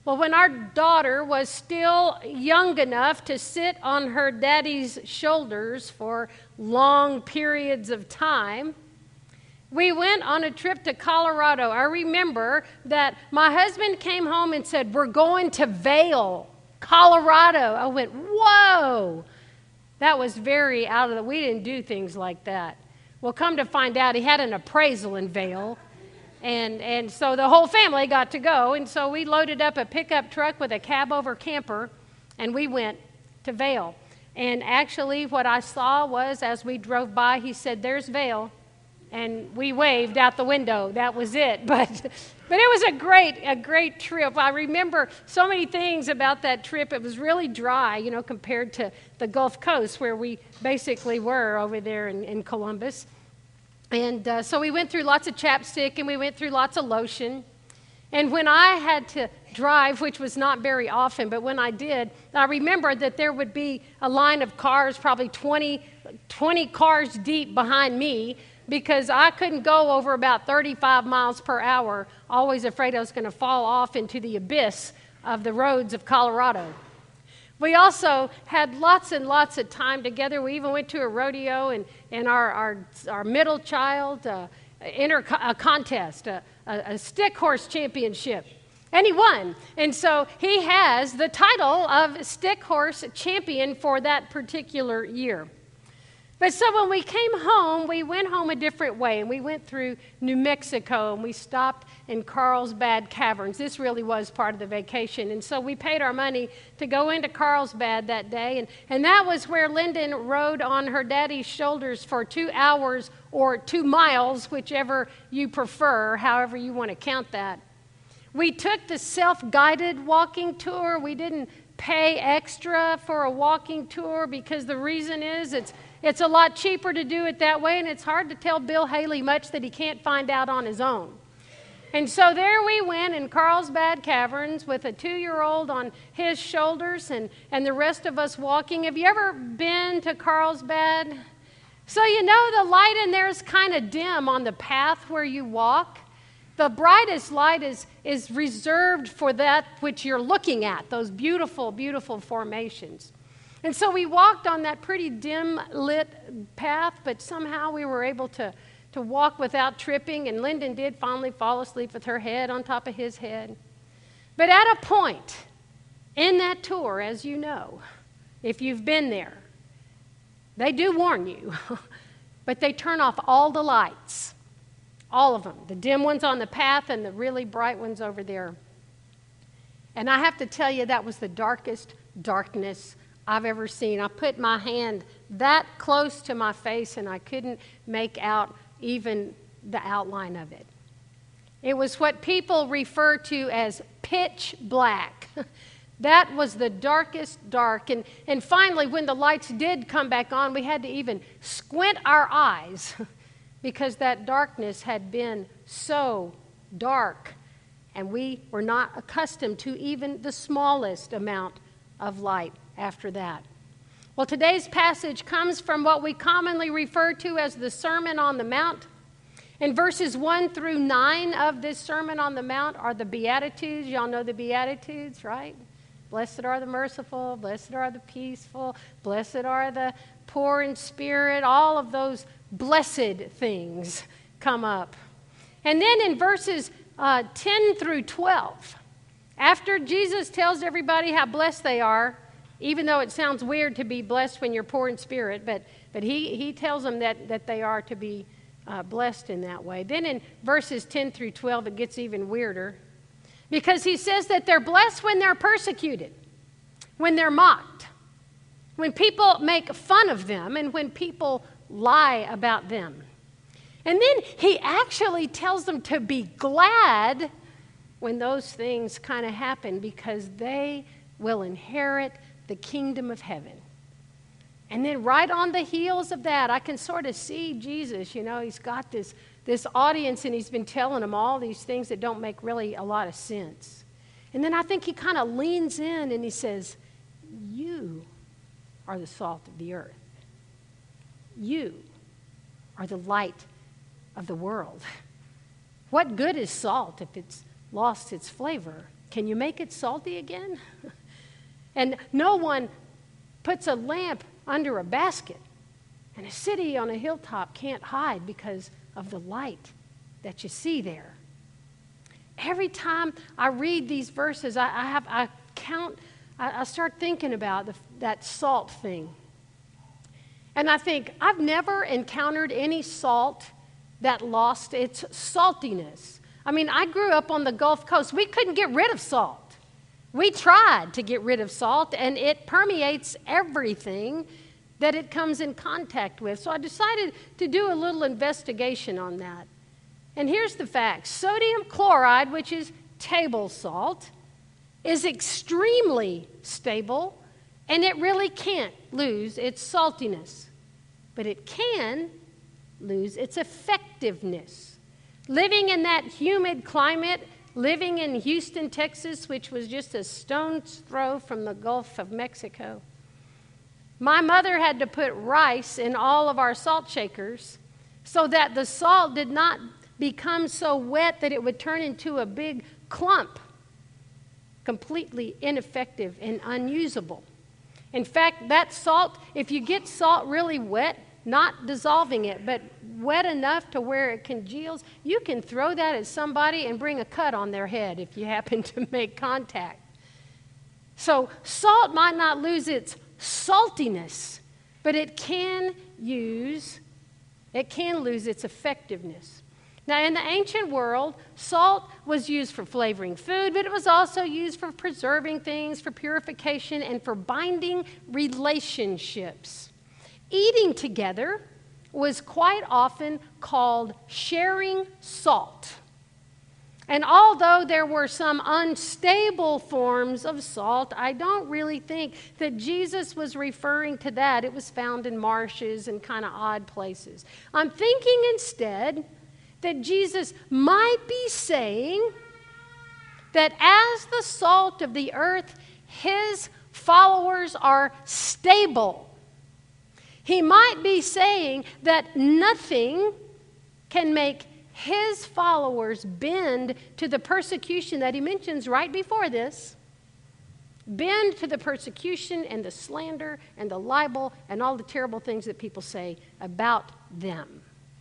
Well, when our daughter was still young enough to sit on her daddy's shoulders for long periods of time, we went on a trip to Colorado. I remember that my husband came home and said, "We're going to Vail, Colorado." I went, "Whoa!" That was very out of we didn't do things like that. Well, come to find out, he had an appraisal in Vail. And so the whole family got to go. And so we loaded up a pickup truck with a cab-over camper, and we went to Vail. And actually what I saw was, as we drove by, he said, "There's Vail." And we waved out the window. That was it. But it was a great trip. I remember so many things about that trip. It was really dry, compared to the Gulf Coast where we basically were over there in Columbus. And so we went through lots of chapstick and we went through lots of lotion. And when I had to drive, which was not very often, but when I did, I remembered that there would be a line of cars, probably 20 cars deep behind me, because I couldn't go over about 35 miles per hour, always afraid I was going to fall off into the abyss of the roads of Colorado. We also had lots and lots of time together. We even went to a rodeo, and our middle child entered a contest, a stick horse championship. And he won. And so he has the title of stick horse champion for that particular year. But so when we came home, we went home a different way, and we went through New Mexico, and we stopped in Carlsbad Caverns. This really was part of the vacation, and so we paid our money to go into Carlsbad that day, and that was where Lyndon rode on her daddy's shoulders for 2 hours or 2 miles, whichever you prefer, however you want to count that. We took the self-guided walking tour. We didn't pay extra for a walking tour because the reason is it's a lot cheaper to do it that way, and it's hard to tell Bill Haley much that he can't find out on his own. And so there we went in Carlsbad Caverns with a 2-year-old on his shoulders and the rest of us walking. Have you ever been to Carlsbad? So the light in there is kind of dim on the path where you walk. The brightest light is reserved for that which you're looking at, those beautiful, beautiful formations. And so we walked on that pretty dim lit path, but somehow we were able to walk without tripping, and Lyndon did finally fall asleep with her head on top of his head. But at a point in that tour, as you know, if you've been there, they do warn you, but they turn off all the lights, all of them, the dim ones on the path and the really bright ones over there. And I have to tell you, that was the darkest darkness I've ever seen. I put my hand that close to my face and I couldn't make out even the outline of it. It was what people refer to as pitch black. That was the darkest dark. And finally, when the lights did come back on, we had to even squint our eyes because that darkness had been so dark, and we were not accustomed to even the smallest amount of light after that. Well, today's passage comes from what we commonly refer to as the Sermon on the Mount. In verses 1 through 9 of this Sermon on the Mount are the Beatitudes. Y'all know the Beatitudes, right? Blessed are the merciful, blessed are the peaceful, blessed are the poor in spirit. All of those blessed things come up. And then in verses 10 through 12, after Jesus tells everybody how blessed they are, even though it sounds weird to be blessed when you're poor in spirit, but he tells them that they are to be blessed in that way. Then in verses 10 through 12, it gets even weirder, because he says that they're blessed when they're persecuted, when they're mocked, when people make fun of them, and when people lie about them. And then he actually tells them to be glad when those things kind of happen, because they will inherit the kingdom of heaven. And then right on the heels of that, I can sort of see Jesus, he's got this audience, and he's been telling them all these things that don't make really a lot of sense. And then I think he kind of leans in and he says, you are the salt of the earth. You are the light of the world. What good is salt if it's lost its flavor? Can you make it salty again? And no one puts a lamp under a basket. And a city on a hilltop can't hide because of the light that you see there. Every time I read these verses, I start thinking about that salt thing. And I think, I've never encountered any salt that lost its saltiness. I mean, I grew up on the Gulf Coast. We couldn't get rid of salt. We tried to get rid of salt, and it permeates everything that it comes in contact with. So I decided to do a little investigation on that. And here's the facts. Sodium chloride, which is table salt, is extremely stable, and it really can't lose its saltiness. But it can lose its effectiveness. Living in that humid climate, living in Houston, Texas, which was just a stone's throw from the Gulf of Mexico, my mother had to put rice in all of our salt shakers so that the salt did not become so wet that it would turn into a big clump, completely ineffective and unusable. In fact, that salt, if you get salt really wet, not dissolving it, but wet enough to where it congeals, you can throw that at somebody and bring a cut on their head if you happen to make contact. So salt might not lose its saltiness, but it can lose its effectiveness. Now, in the ancient world, salt was used for flavoring food, but it was also used for preserving things, for purification, and for binding relationships. Eating together was quite often called sharing salt. And although there were some unstable forms of salt, I don't really think that Jesus was referring to that. It was found in marshes and kind of odd places. I'm thinking instead that Jesus might be saying that as the salt of the earth, his followers are stable. He might be saying that nothing can make his followers bend to the persecution that he mentions right before this. Bend to the persecution and the slander and the libel and all the terrible things that people say about them.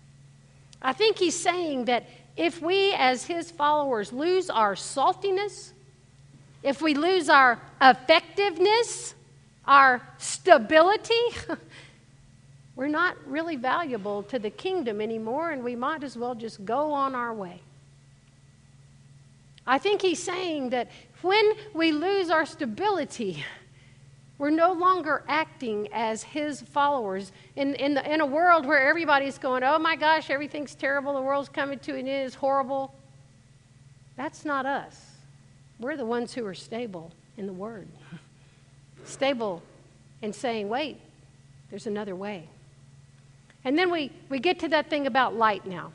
I think he's saying that if we as his followers lose our saltiness, if we lose our effectiveness, our stability, we're not really valuable to the kingdom anymore, and we might as well just go on our way. I think he's saying that when we lose our stability, we're no longer acting as his followers. In a world where everybody's going, oh my gosh, everything's terrible, the world's coming to an end, it's horrible. That's not us. We're the ones who are stable in the Word. Stable in saying, wait, there's another way. And then we get to that thing about light now.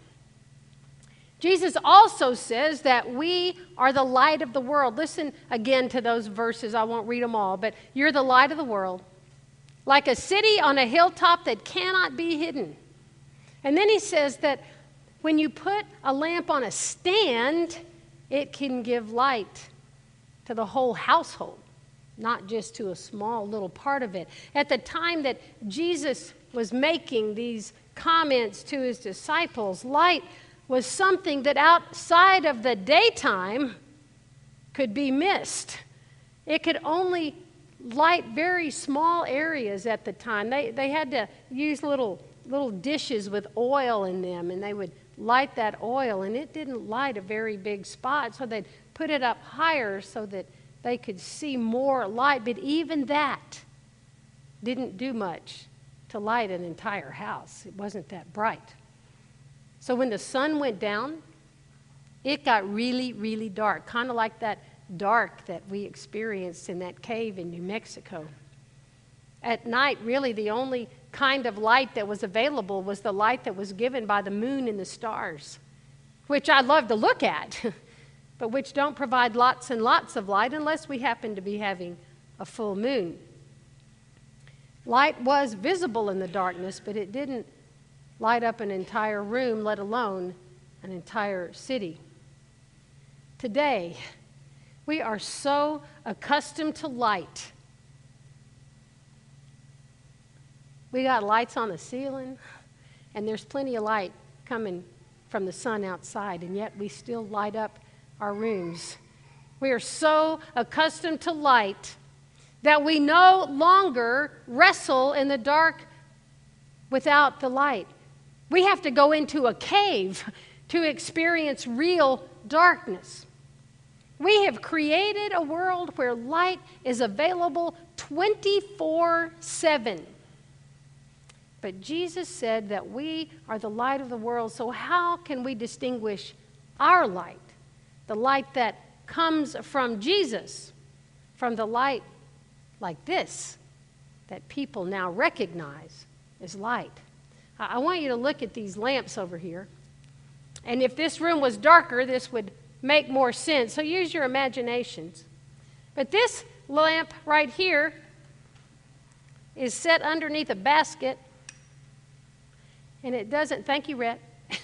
Jesus also says that we are the light of the world. Listen again to those verses. I won't read them all, but you're the light of the world, like a city on a hilltop that cannot be hidden. And then he says that when you put a lamp on a stand, it can give light to the whole household, not just to a small little part of it. At the time that Jesus was making these comments to his disciples, light was something that outside of the daytime could be missed. It could only light very small areas at the time. They had to use little dishes with oil in them, and they would light that oil, and it didn't light a very big spot, so they'd put it up higher so that they could see more light. But even that didn't do much to light an entire house. It wasn't that bright. So when the sun went down, it got really, really dark, kind of like that dark that we experienced in that cave in New Mexico. At night, really, the only kind of light that was available was the light that was given by the moon and the stars, which I love to look at, but which don't provide lots and lots of light unless we happen to be having a full moon. Light was visible in the darkness, but it didn't light up an entire room, let alone an entire city. Today, We are so accustomed to light. We got lights on the ceiling, and there's plenty of light coming from the sun outside, and yet we still light up our rooms. We are so accustomed to light that we no longer wrestle in the dark without the light. We have to go into a cave to experience real darkness. We have created a world where light is available 24/7. But Jesus said that we are the light of the world, so how can we distinguish our light, the light that comes from Jesus, from the light like this that people now recognize as light? I want you to look at these lamps over here. And if this room was darker, this would make more sense. So use your imaginations. But this lamp right here is set underneath a basket. And it doesn't, thank you, Rhett.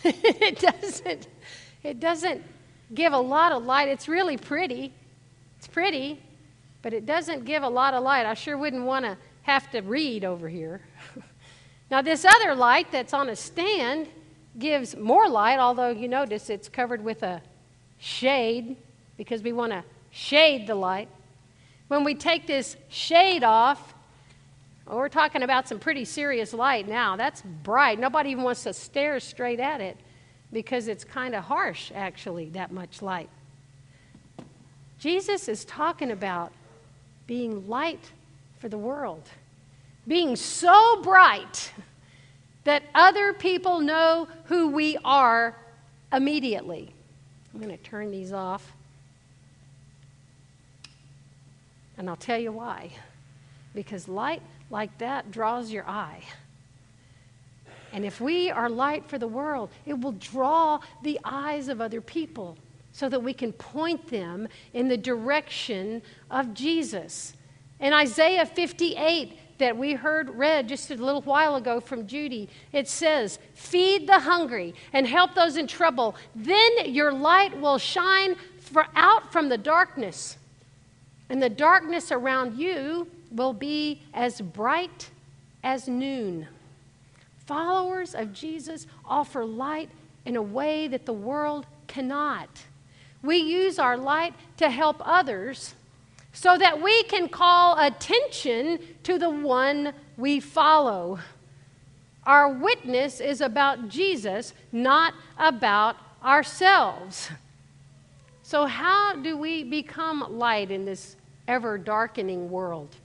it doesn't give a lot of light. It's really pretty. It's pretty, but it doesn't give a lot of light. I sure wouldn't want to have to read over here. Now, this other light that's on a stand gives more light, although you notice it's covered with a shade because we want to shade the light. When we take this shade off, well, we're talking about some pretty serious light now. That's bright. Nobody even wants to stare straight at it because it's kind of harsh, actually, that much light. Jesus is talking about being light for the world, being so bright that other people know who we are immediately. I'm going to turn these off, and I'll tell you why. Because light like that draws your eye. And if we are light for the world, it will draw the eyes of other people so that we can point them in the direction of Jesus. In Isaiah 58 that we heard read just a little while ago from Judy, it says, "Feed the hungry and help those in trouble. Then your light will shine out from the darkness, and the darkness around you will be as bright as noon." Followers of Jesus offer light in a way that the world cannot. We use our light to help others so that we can call attention to the one we follow. Our witness is about Jesus, not about ourselves. So how do we become light in this ever-darkening world?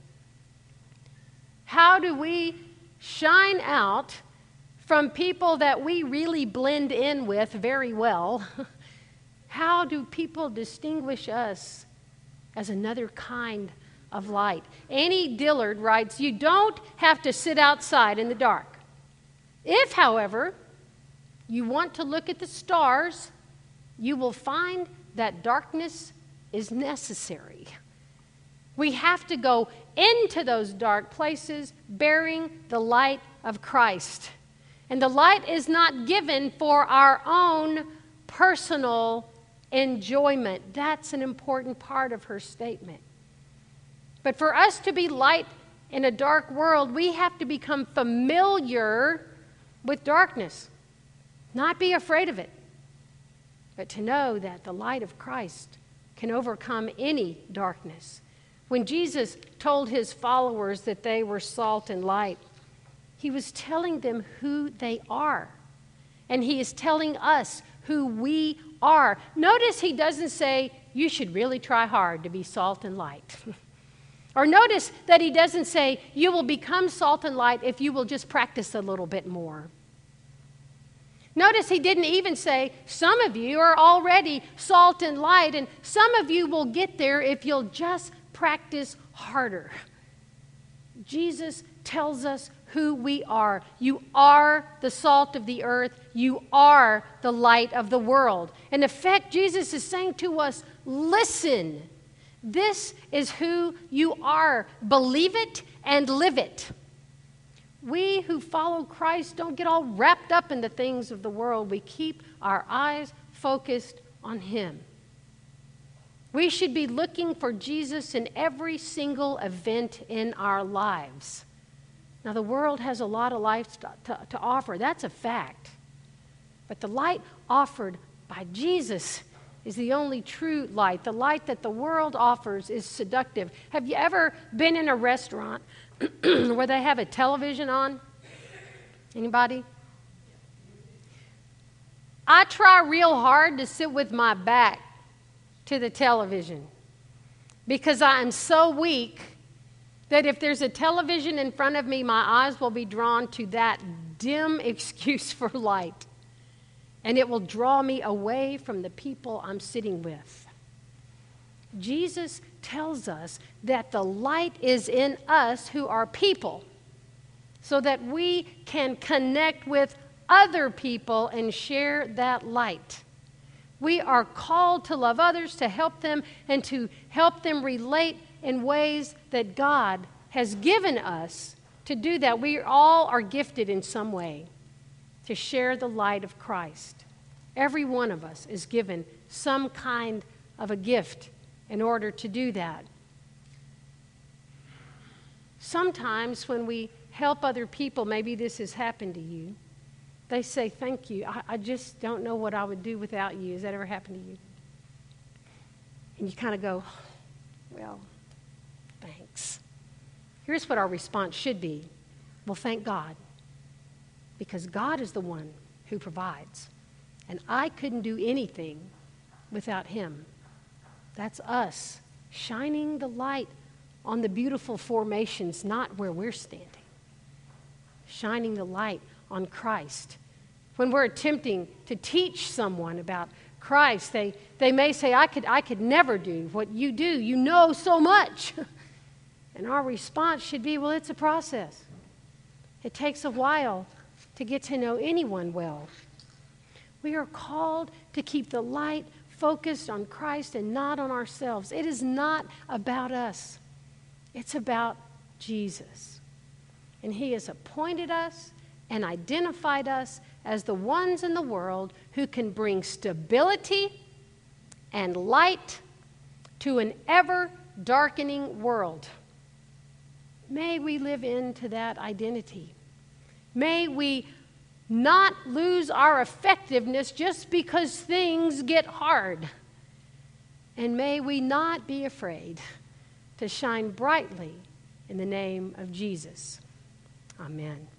How do we shine out from people that we really blend in with very well? How do people distinguish us as another kind of light? Annie Dillard writes, "You don't have to sit outside in the dark. If, however, you want to look at the stars, you will find that darkness is necessary." We have to go into those dark places bearing the light of Christ. And the light is not given for our own personal enjoyment. That's an important part of her statement. But for us to be light in a dark world, we have to become familiar with darkness. Not be afraid of it, but to know that the light of Christ can overcome any darkness. When Jesus told his followers that they were salt and light, he was telling them who they are. And he is telling us who we are. Notice he doesn't say, you should really try hard to be salt and light. Or notice that he doesn't say, you will become salt and light if you will just practice a little bit more. Notice he didn't even say, some of you are already salt and light, and some of you will get there if you'll just practice harder. Jesus tells us who we are. You are the salt of the earth. You are the light of the world. In effect, Jesus is saying to us, listen, this is who you are. Believe it and live it. We who follow Christ don't get all wrapped up in the things of the world. We keep our eyes focused on him. We should be looking for Jesus in every single event in our lives. Now, the world has a lot of life to offer. That's a fact. But the light offered by Jesus is the only true light. The light that the world offers is seductive. Have you ever been in a restaurant where they have a television on? Anybody? I try real hard to sit with my back to the television because I am so weak that if there's a television in front of me, my eyes will be drawn to that dim excuse for light. And it will draw me away from the people I'm sitting with. Jesus tells us that the light is in us who are people, so that we can connect with other people and share that light. We are called to love others, to help them, and to help them relate in ways that God has given us to do that. We all are gifted in some way to share the light of Christ. Every one of us is given some kind of a gift in order to do that. Sometimes when we help other people, maybe this has happened to you, they say, thank you. I just don't know what I would do without you. Has that ever happened to you? And you kind of go, well, thanks. Here's what our response should be. Well, thank God. Because God is the one who provides. And I couldn't do anything without Him. That's us shining the light on the beautiful formations, not where we're standing. Shining the light on Christ. When we're attempting to teach someone about Christ, they may say, I could never do what you do. You know so much. And our response should be, well, it's a process. It takes a while to get to know anyone well. We are called to keep the light focused on Christ and not on ourselves. It is not about us. It's about Jesus. And He has appointed us and identified us as the ones in the world who can bring stability and light to an ever-darkening world. May we live into that identity. May we not lose our effectiveness just because things get hard. And may we not be afraid to shine brightly in the name of Jesus. Amen.